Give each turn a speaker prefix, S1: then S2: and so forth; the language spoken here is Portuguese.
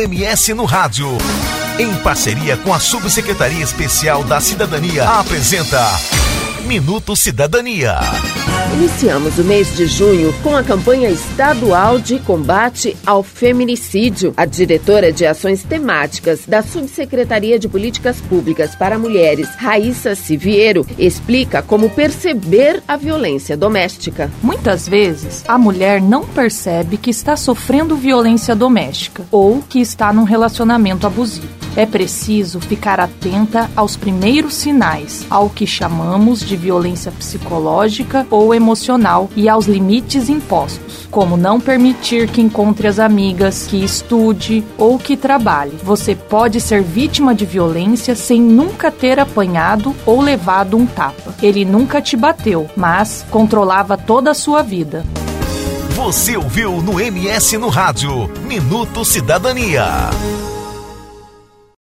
S1: MS no Rádio, em parceria com a Subsecretaria Especial da Cidadania, apresenta Minuto Cidadania.
S2: Iniciamos o mês de junho com a campanha estadual de combate ao feminicídio. A diretora de ações temáticas da Subsecretaria de Políticas Públicas para Mulheres, Raíssa Siviero, explica como perceber a violência doméstica.
S3: Muitas vezes, a mulher não percebe que está sofrendo violência doméstica ou que está num relacionamento abusivo. É preciso ficar atenta aos primeiros sinais, ao que chamamos de violência psicológica ou emocional e aos limites impostos, como não permitir que encontre as amigas, que estude ou que trabalhe. Você pode ser vítima de violência sem nunca ter apanhado ou levado um tapa. Ele nunca te bateu, mas controlava toda a sua vida.
S1: Você ouviu no MS no Rádio, Minuto Cidadania.